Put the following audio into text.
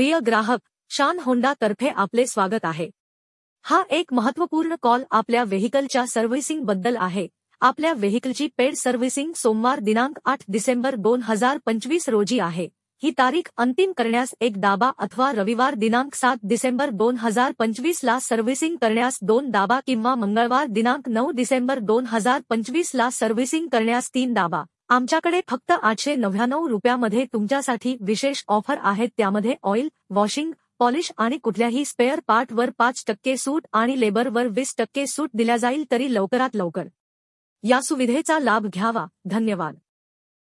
प्रिय ग्राहक, शान होंडा तर्फे आपले स्वागत आहे। हा एक महत्त्वपूर्ण कॉल आपल्या व्हेइकलच्या सर्व्हिसिंग बद्दल आहे। आपल्या व्हेइकलची पेड सर्व्हिसिंग सोमवार दिनांक 8 डिसेंबर 2025 रोजी आहे। ही तारीख अंतिम करण्यास एक दाबा अथवा रविवार दिनांक 7 डिसेंबर 2025 ला सर्व्हिसिंग करण्यास 2 दाबा किंवा मंगळवार दिनांक 9 डिसेंबर 2025 ला सर्व्हिसिंग करण्यास 3 दाबा। आमच्याकडे फक्त 899 रुपयामध्ये तुमच्यासाठी विशेष ऑफर आहेत, त्यामध्ये ऑइल, वॉशिंग, पॉलिश आणि कुठल्याही स्पेअर पार्टवर 5% सूट आणि लेबरवर 20% सूट दिल्या जाईल, तरी लवकरात लवकर या सुविधेचा लाभ घ्यावा। धन्यवाद।